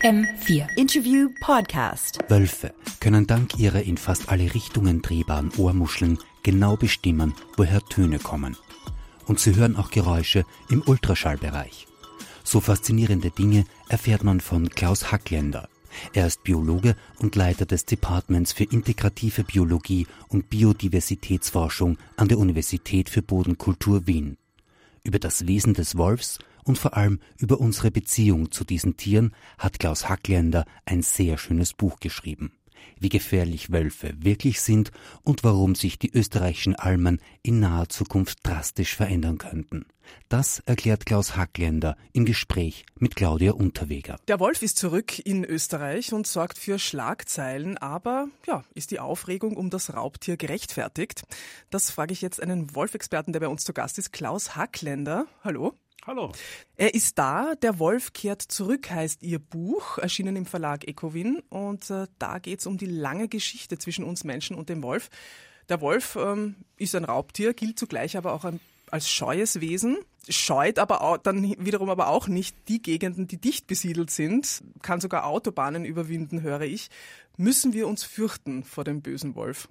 FM4 Interview Podcast. Wölfe können dank ihrer in fast alle Richtungen drehbaren Ohrmuscheln genau bestimmen, woher Töne kommen. Und sie hören auch Geräusche im Ultraschallbereich. So faszinierende Dinge erfährt man von Klaus Hackländer. Er ist Biologe und Leiter des Departments für integrative Biologie und Biodiversitätsforschung an der Universität für Bodenkultur Wien. Über das Wesen des Wolfs und vor allem über unsere Beziehung zu diesen Tieren hat Klaus Hackländer ein sehr schönes Buch geschrieben. Wie gefährlich Wölfe wirklich sind und warum sich die österreichischen Almen in naher Zukunft drastisch verändern könnten. Das erklärt Klaus Hackländer im Gespräch mit Claudia Unterweger. Der Wolf ist zurück in Österreich und sorgt für Schlagzeilen, aber ist die Aufregung um das Raubtier gerechtfertigt? Das frage ich jetzt einen Wolfexperten, der bei uns zu Gast ist, Klaus Hackländer. Hallo. Hallo. Er ist da, der Wolf kehrt zurück, heißt Ihr Buch, erschienen im Verlag Ecowin. Und da geht's um die lange Geschichte zwischen uns Menschen und dem Wolf. Der Wolf ist ein Raubtier, gilt zugleich aber auch als scheues Wesen, scheut aber auch, dann wiederum aber auch nicht die Gegenden, die dicht besiedelt sind, kann sogar Autobahnen überwinden, höre ich. Müssen wir uns fürchten vor dem bösen Wolf?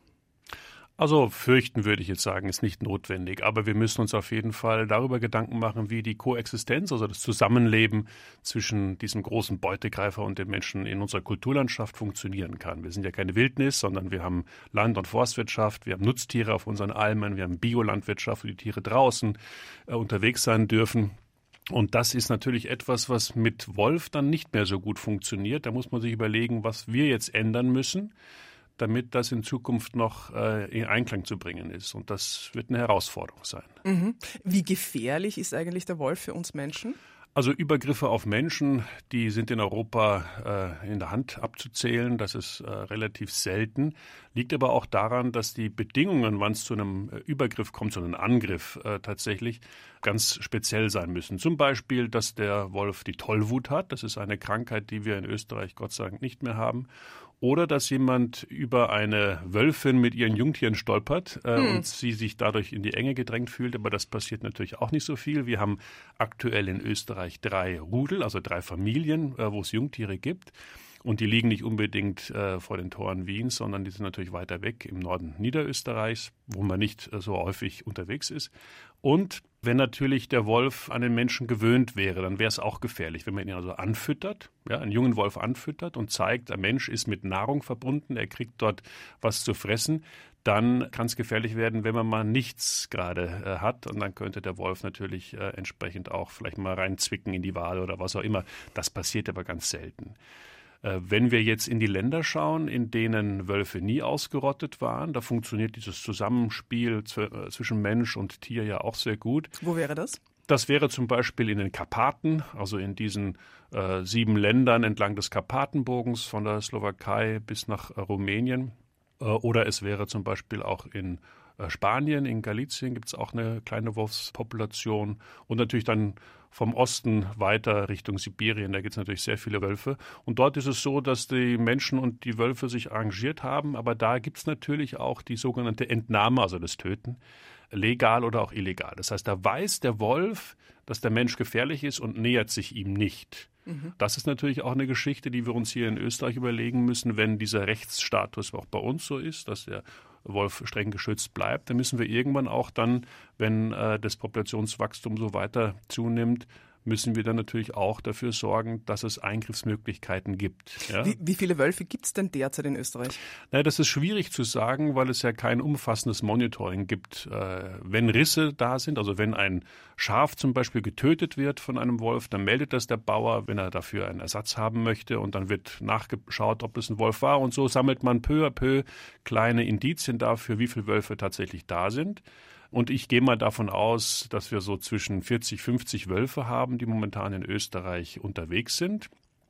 Also fürchten würde ich jetzt sagen, ist nicht notwendig. Aber wir müssen uns auf jeden Fall darüber Gedanken machen, wie die Koexistenz, also das Zusammenleben zwischen diesem großen Beutegreifer und den Menschen in unserer Kulturlandschaft funktionieren kann. Wir sind ja keine Wildnis, sondern wir haben Land- und Forstwirtschaft, wir haben Nutztiere auf unseren Almen, wir haben Biolandwirtschaft, wo die Tiere draußen unterwegs sein dürfen. Und das ist natürlich etwas, was mit Wolf dann nicht mehr so gut funktioniert. Da muss man sich überlegen, was wir jetzt ändern müssen, damit das in Zukunft noch in Einklang zu bringen ist. Und das wird eine Herausforderung sein. Mhm. Wie gefährlich ist eigentlich der Wolf für uns Menschen? Also Übergriffe auf Menschen, die sind in Europa in der Hand abzuzählen. Das ist relativ selten. Liegt aber auch daran, dass die Bedingungen, wann es zu einem Übergriff kommt, zu einem Angriff tatsächlich ganz speziell sein müssen. Zum Beispiel, dass der Wolf die Tollwut hat. Das ist eine Krankheit, die wir in Österreich Gott sei Dank nicht mehr haben. Oder dass jemand über eine Wölfin mit ihren Jungtieren stolpert und sie sich dadurch in die Enge gedrängt fühlt. Aber das passiert natürlich auch nicht so viel. Wir haben aktuell in Österreich 3 Rudel, also 3 Familien, wo es Jungtiere gibt. Und die liegen nicht unbedingt vor den Toren Wiens, sondern die sind natürlich weiter weg im Norden Niederösterreichs, wo man nicht so häufig unterwegs ist. Und wenn natürlich der Wolf an den Menschen gewöhnt wäre, dann wäre es auch gefährlich, wenn man ihn also anfüttert, einen jungen Wolf anfüttert und zeigt, der Mensch ist mit Nahrung verbunden, er kriegt dort was zu fressen, dann kann es gefährlich werden, wenn man mal nichts gerade hat. Und dann könnte der Wolf natürlich entsprechend auch vielleicht mal reinzwicken in die Wade oder was auch immer. Das passiert aber ganz selten. Wenn wir jetzt in die Länder schauen, in denen Wölfe nie ausgerottet waren, da funktioniert dieses Zusammenspiel zwischen Mensch und Tier ja auch sehr gut. Wo wäre das? Das wäre zum Beispiel in den Karpaten, also in diesen 7 Ländern entlang des Karpatenbogens von der Slowakei bis nach Rumänien. Oder es wäre zum Beispiel auch in Spanien, in Galicien gibt es auch eine kleine Wolfspopulation und natürlich dann vom Osten weiter Richtung Sibirien, da gibt es natürlich sehr viele Wölfe. Und dort ist es so, dass die Menschen und die Wölfe sich arrangiert haben, aber da gibt es natürlich auch die sogenannte Entnahme, also das Töten, legal oder auch illegal. Das heißt, da weiß der Wolf, dass der Mensch gefährlich ist und nähert sich ihm nicht. Das ist natürlich auch eine Geschichte, die wir uns hier in Österreich überlegen müssen, wenn dieser Rechtsstatus auch bei uns so ist, dass der Wolf streng geschützt bleibt, dann müssen wir irgendwann auch dann, wenn das Populationswachstum so weiter zunimmt, müssen wir dann natürlich auch dafür sorgen, dass es Eingriffsmöglichkeiten gibt. Ja? Wie viele Wölfe gibt es denn derzeit in Österreich? Naja, das ist schwierig zu sagen, weil es ja kein umfassendes Monitoring gibt. Wenn Risse da sind, also wenn ein Schaf zum Beispiel getötet wird von einem Wolf, dann meldet das der Bauer, wenn er dafür einen Ersatz haben möchte, und dann wird nachgeschaut, ob es ein Wolf war, und so sammelt man peu à peu kleine Indizien dafür, wie viele Wölfe tatsächlich da sind. Und ich gehe mal davon aus, dass wir so zwischen 40, 50 Wölfe haben, die momentan in Österreich unterwegs sind.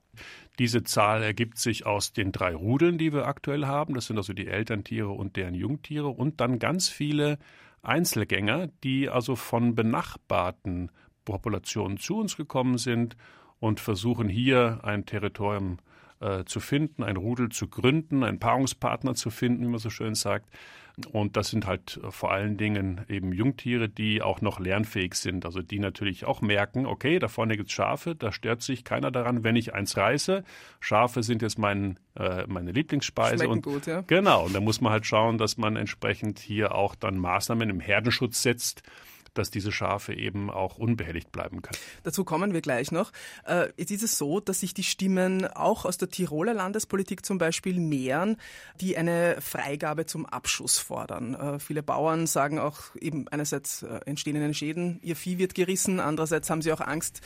Diese Zahl ergibt sich aus den 3 Rudeln, die wir aktuell haben. Das sind also die Elterntiere und deren Jungtiere. Und dann ganz viele Einzelgänger, die also von benachbarten Populationen zu uns gekommen sind und versuchen hier ein Territorium zu finden, ein Rudel zu gründen, einen Paarungspartner zu finden, wie man so schön sagt. Und das sind halt vor allen Dingen eben Jungtiere, die auch noch lernfähig sind. Also die natürlich auch merken, okay, da vorne gibt es Schafe, da stört sich keiner daran, wenn ich eins reiße. Schafe sind jetzt meine Lieblingsspeise. Schmecken gut, ja. Genau, und da muss man halt schauen, dass man entsprechend hier auch dann Maßnahmen im Herdenschutz setzt, dass diese Schafe eben auch unbehelligt bleiben können. Dazu kommen wir gleich noch. Jetzt ist es so, dass sich die Stimmen auch aus der Tiroler Landespolitik zum Beispiel mehren, die eine Freigabe zum Abschuss fordern. Viele Bauern sagen auch eben einerseits entstehen ihnen Schäden, ihr Vieh wird gerissen, andererseits haben sie auch Angst,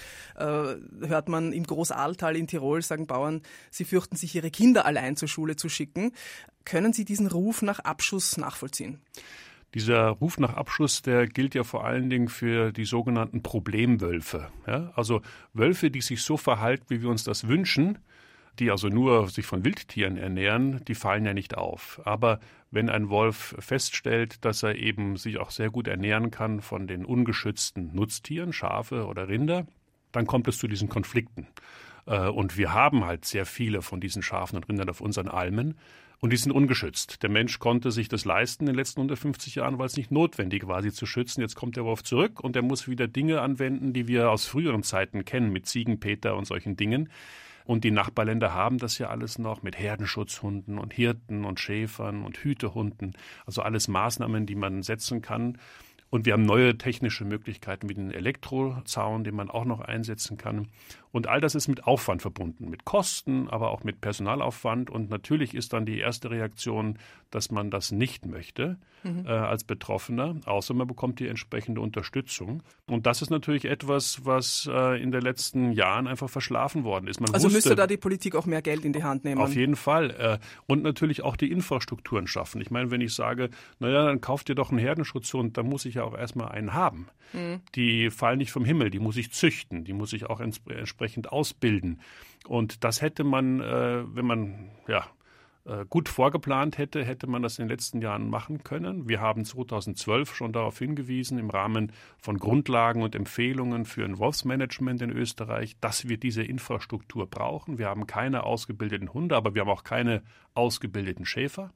hört man im Großaaltal in Tirol, sagen Bauern, sie fürchten sich ihre Kinder allein zur Schule zu schicken. Können Sie diesen Ruf nach Abschuss nachvollziehen? Dieser Ruf nach Abschuss, der gilt ja vor allen Dingen für die sogenannten Problemwölfe. Ja? Also Wölfe, die sich so verhalten, wie wir uns das wünschen, die also nur sich von Wildtieren ernähren, die fallen ja nicht auf. Aber wenn ein Wolf feststellt, dass er eben sich auch sehr gut ernähren kann von den ungeschützten Nutztieren, Schafe oder Rinder, dann kommt es zu diesen Konflikten. Und wir haben halt sehr viele von diesen Schafen und Rindern auf unseren Almen. Und die sind ungeschützt. Der Mensch konnte sich das leisten in den letzten 150 Jahren, weil es nicht notwendig war, sie zu schützen. Jetzt kommt der Wolf zurück und er muss wieder Dinge anwenden, die wir aus früheren Zeiten kennen, mit Ziegenpeter und solchen Dingen. Und die Nachbarländer haben das ja alles noch mit Herdenschutzhunden und Hirten und Schäfern und Hütehunden. Also alles Maßnahmen, die man setzen kann. Und wir haben neue technische Möglichkeiten wie den Elektrozaun, den man auch noch einsetzen kann. Und all das ist mit Aufwand verbunden, mit Kosten, aber auch mit Personalaufwand. Und natürlich ist dann die erste Reaktion, dass man das nicht möchte als Betroffener, außer man bekommt die entsprechende Unterstützung. Und das ist natürlich etwas, was in den letzten Jahren einfach verschlafen worden ist. Also müsste da die Politik auch mehr Geld in die Hand nehmen? Auf jeden Fall. Und natürlich auch die Infrastrukturen schaffen. Ich meine, wenn ich sage, naja, dann kauft ihr doch einen Herdenschutzhund, dann muss ich ja auch erstmal einen haben. Die fallen nicht vom Himmel, die muss ich züchten, die muss ich auch entsprechend ausbilden. Und das hätte man, wenn man gut vorgeplant hätte man das in den letzten Jahren machen können. Wir haben 2012 schon darauf hingewiesen, im Rahmen von Grundlagen und Empfehlungen für ein Wolfsmanagement in Österreich, dass wir diese Infrastruktur brauchen. Wir haben keine ausgebildeten Hunde, aber wir haben auch keine ausgebildeten Schäfer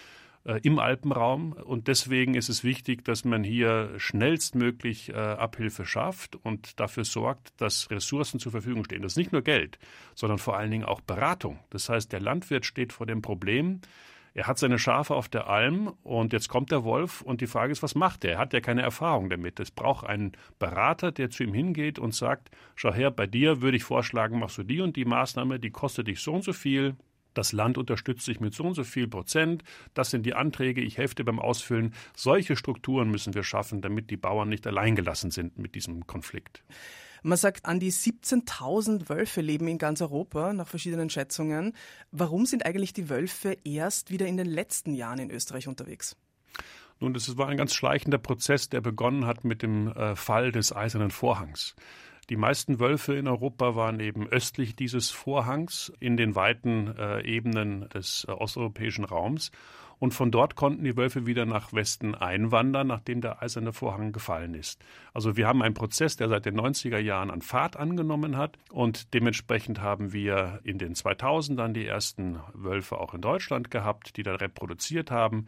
im Alpenraum. Und deswegen ist es wichtig, dass man hier schnellstmöglich Abhilfe schafft und dafür sorgt, dass Ressourcen zur Verfügung stehen. Das ist nicht nur Geld, sondern vor allen Dingen auch Beratung. Das heißt, der Landwirt steht vor dem Problem, er hat seine Schafe auf der Alm und jetzt kommt der Wolf und die Frage ist, was macht er? Er hat ja keine Erfahrung damit. Es braucht einen Berater, der zu ihm hingeht und sagt, schau her, bei dir würde ich vorschlagen, machst du die und die Maßnahme, die kostet dich so und so viel. Das Land unterstützt sich mit so und so viel Prozent. Das sind die Anträge. Ich helfe dir beim Ausfüllen. Solche Strukturen müssen wir schaffen, damit die Bauern nicht alleingelassen sind mit diesem Konflikt. Man sagt, an die 17.000 Wölfe leben in ganz Europa, nach verschiedenen Schätzungen. Warum sind eigentlich die Wölfe erst wieder in den letzten Jahren in Österreich unterwegs? Nun, das war ein ganz schleichender Prozess, der begonnen hat mit dem Fall des Eisernen Vorhangs. Die meisten Wölfe in Europa waren eben östlich dieses Vorhangs in den weiten Ebenen des osteuropäischen Raums. Und von dort konnten die Wölfe wieder nach Westen einwandern, nachdem der Eiserne Vorhang gefallen ist. Also wir haben einen Prozess, der seit den 90er Jahren an Fahrt angenommen hat. Und dementsprechend haben wir in den 2000ern die ersten Wölfe auch in Deutschland gehabt, die dann reproduziert haben.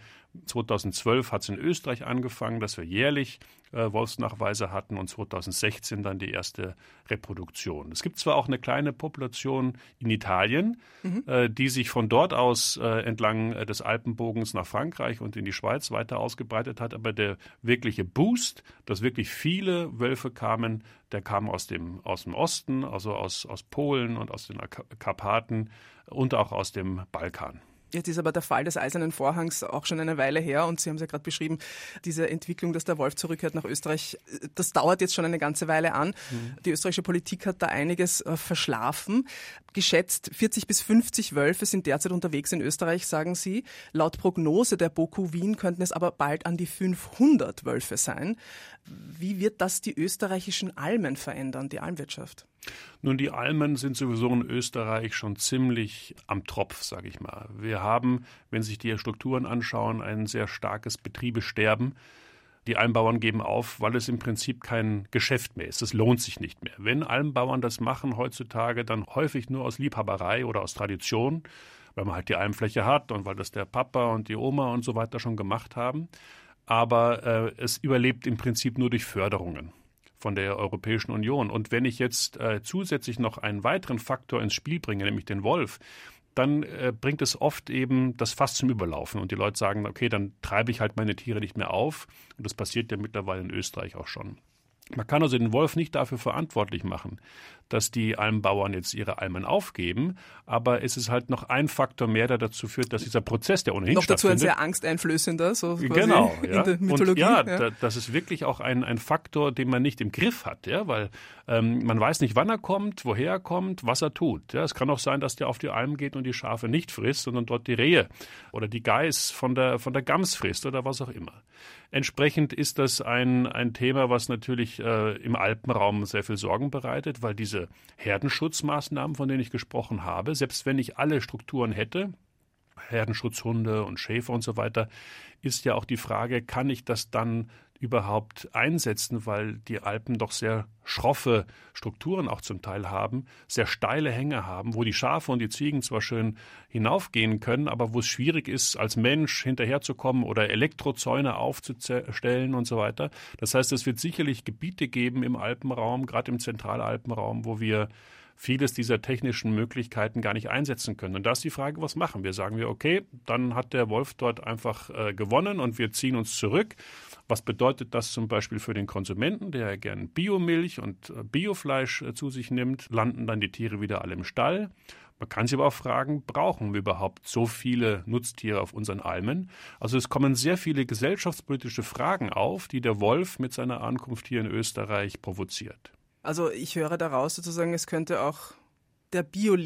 2012 hat es in Österreich angefangen, dass wir jährlich Wolfsnachweise hatten und 2016 dann die erste Reproduktion. Es gibt zwar auch eine kleine Population in Italien, die sich von dort aus entlang des Alpenbogens nach Frankreich und in die Schweiz weiter ausgebreitet hat, aber der wirkliche Boost, dass wirklich viele Wölfe kamen, der kam aus dem Osten, also aus Polen und aus den Karpaten und auch aus dem Balkan. Jetzt ist aber der Fall des Eisernen Vorhangs auch schon eine Weile her und Sie haben es ja gerade beschrieben, diese Entwicklung, dass der Wolf zurückkehrt nach Österreich, das dauert jetzt schon eine ganze Weile an. Die österreichische Politik hat da einiges verschlafen. Geschätzt 40 bis 50 Wölfe sind derzeit unterwegs in Österreich, sagen Sie. Laut Prognose der BOKU Wien könnten es aber bald an die 500 Wölfe sein. Wie wird das die österreichischen Almen verändern, die Almwirtschaft? Nun, die Almen sind sowieso in Österreich schon ziemlich am Tropf, sage ich mal. Wir haben, wenn sich die Strukturen anschauen, ein sehr starkes Betriebesterben. Die Almbauern geben auf, weil es im Prinzip kein Geschäft mehr ist. Es lohnt sich nicht mehr. Wenn Almbauern das machen heutzutage, dann häufig nur aus Liebhaberei oder aus Tradition, weil man halt die Almfläche hat und weil das der Papa und die Oma und so weiter schon gemacht haben. Aber es überlebt im Prinzip nur durch Förderungen von der Europäischen Union. Und wenn ich jetzt zusätzlich noch einen weiteren Faktor ins Spiel bringe, nämlich den Wolf, dann bringt es oft eben das Fass zum Überlaufen. Und die Leute sagen, okay, dann treibe ich halt meine Tiere nicht mehr auf. Und das passiert ja mittlerweile in Österreich auch schon. Man kann also den Wolf nicht dafür verantwortlich machen, dass die Almbauern jetzt ihre Almen aufgeben, aber es ist halt noch ein Faktor mehr, der dazu führt, dass dieser Prozess, der ohnehin stattfindet... Noch dazu ein sehr angsteinflößender, so quasi genau, ja. in der Mythologie. Und das ist wirklich auch ein Faktor, den man nicht im Griff hat, ja, weil man weiß nicht, wann er kommt, woher er kommt, was er tut. Ja. Es kann auch sein, dass der auf die Alm geht und die Schafe nicht frisst, sondern dort die Rehe oder die Geiß von der Gams frisst oder was auch immer. Entsprechend ist das ein Thema, was natürlich im Alpenraum sehr viel Sorgen bereitet, weil diese Herdenschutzmaßnahmen, von denen ich gesprochen habe, selbst wenn ich alle Strukturen hätte, Herdenschutzhunde und Schäfer und so weiter, ist ja auch die Frage, kann ich das dann überhaupt einsetzen, weil die Alpen doch sehr schroffe Strukturen auch zum Teil haben, sehr steile Hänge haben, wo die Schafe und die Ziegen zwar schön hinaufgehen können, aber wo es schwierig ist, als Mensch hinterherzukommen oder Elektrozäune aufzustellen und so weiter. Das heißt, es wird sicherlich Gebiete geben im Alpenraum, gerade im Zentralalpenraum, wo wir vieles dieser technischen Möglichkeiten gar nicht einsetzen können. Und da ist die Frage, was machen wir? Sagen wir, okay, dann hat der Wolf dort einfach gewonnen und wir ziehen uns zurück. Was bedeutet das zum Beispiel für den Konsumenten, der ja gern Biomilch und Biofleisch zu sich nimmt? Landen dann die Tiere wieder alle im Stall? Man kann sich aber auch fragen, brauchen wir überhaupt so viele Nutztiere auf unseren Almen? Also es kommen sehr viele gesellschaftspolitische Fragen auf, die der Wolf mit seiner Ankunft hier in Österreich provoziert. Also ich höre daraus sozusagen, es könnte auch die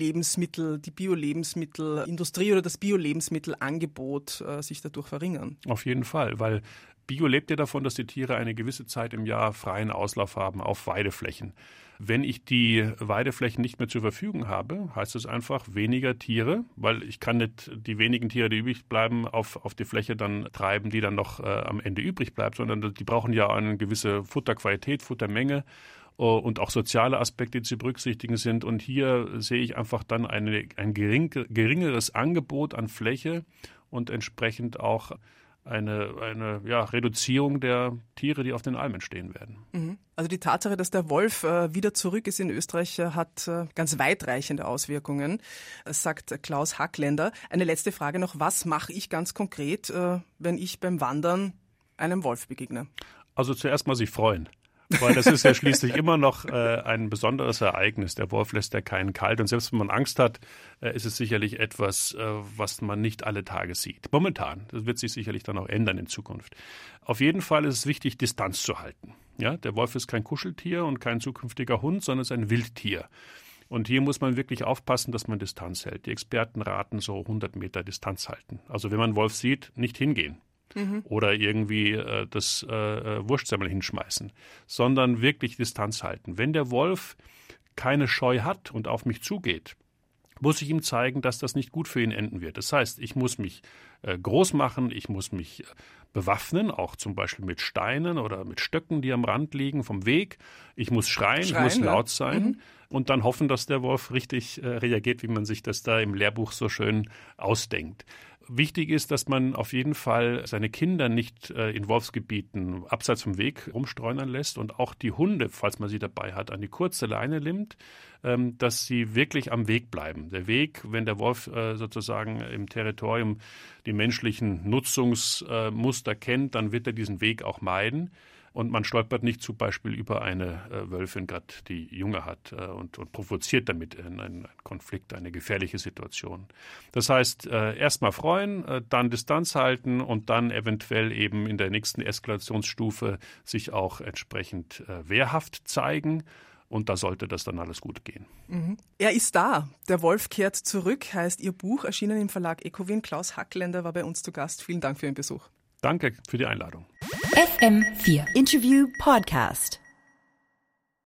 Bio-Lebensmittelindustrie oder das Bio-Lebensmittelangebot sich dadurch verringern. Auf jeden Fall, weil Bio lebt ja davon, dass die Tiere eine gewisse Zeit im Jahr freien Auslauf haben auf Weideflächen. Wenn ich die Weideflächen nicht mehr zur Verfügung habe, heißt es einfach weniger Tiere, weil ich kann nicht die wenigen Tiere, die übrig bleiben, auf die Fläche dann treiben, die dann noch am Ende übrig bleibt, sondern die brauchen ja eine gewisse Futterqualität, Futtermenge und auch soziale Aspekte, die zu berücksichtigen sind. Und hier sehe ich einfach dann ein geringeres Angebot an Fläche und entsprechend auch eine Reduzierung der Tiere, die auf den Almen stehen werden. Also die Tatsache, dass der Wolf wieder zurück ist in Österreich, hat ganz weitreichende Auswirkungen, sagt Klaus Hackländer. Eine letzte Frage noch, was mache ich ganz konkret, wenn ich beim Wandern einem Wolf begegne? Also zuerst mal sich freuen. Weil das ist ja schließlich immer noch ein besonderes Ereignis. Der Wolf lässt ja keinen kalt. Und selbst wenn man Angst hat, ist es sicherlich etwas, was man nicht alle Tage sieht. Momentan. Das wird sich sicherlich dann auch ändern in Zukunft. Auf jeden Fall ist es wichtig, Distanz zu halten. Ja, der Wolf ist kein Kuscheltier und kein zukünftiger Hund, sondern ist ein Wildtier. Und hier muss man wirklich aufpassen, dass man Distanz hält. Die Experten raten so 100 Meter Distanz halten. Also wenn man einen Wolf sieht, nicht hingehen. Oder irgendwie das Wurstsemmel hinschmeißen, sondern wirklich Distanz halten. Wenn der Wolf keine Scheu hat und auf mich zugeht, muss ich ihm zeigen, dass das nicht gut für ihn enden wird. Das heißt, ich muss mich groß machen, ich muss mich bewaffnen, auch zum Beispiel mit Steinen oder mit Stöcken, die am Rand liegen vom Weg. Ich muss schreien, ich muss laut sein und dann hoffen, dass der Wolf richtig reagiert, wie man sich das da im Lehrbuch so schön ausdenkt. Wichtig ist, dass man auf jeden Fall seine Kinder nicht in Wolfsgebieten abseits vom Weg rumstreunern lässt und auch die Hunde, falls man sie dabei hat, an die kurze Leine nimmt, dass sie wirklich am Weg bleiben. Der Weg, wenn der Wolf sozusagen im Territorium die menschlichen Nutzungsmuster kennt, dann wird er diesen Weg auch meiden. Und man stolpert nicht zum Beispiel über eine Wölfin, gerade die Junge hat und provoziert damit einen Konflikt, eine gefährliche Situation. Das heißt, erst mal freuen, dann Distanz halten und dann eventuell eben in der nächsten Eskalationsstufe sich auch entsprechend wehrhaft zeigen. Und da sollte das dann alles gut gehen. Er ist da. Der Wolf kehrt zurück, heißt Ihr Buch, erschienen im Verlag Ecowin. Klaus Hackländer war bei uns zu Gast. Vielen Dank für Ihren Besuch. Danke für die Einladung. FM4 Interview Podcast.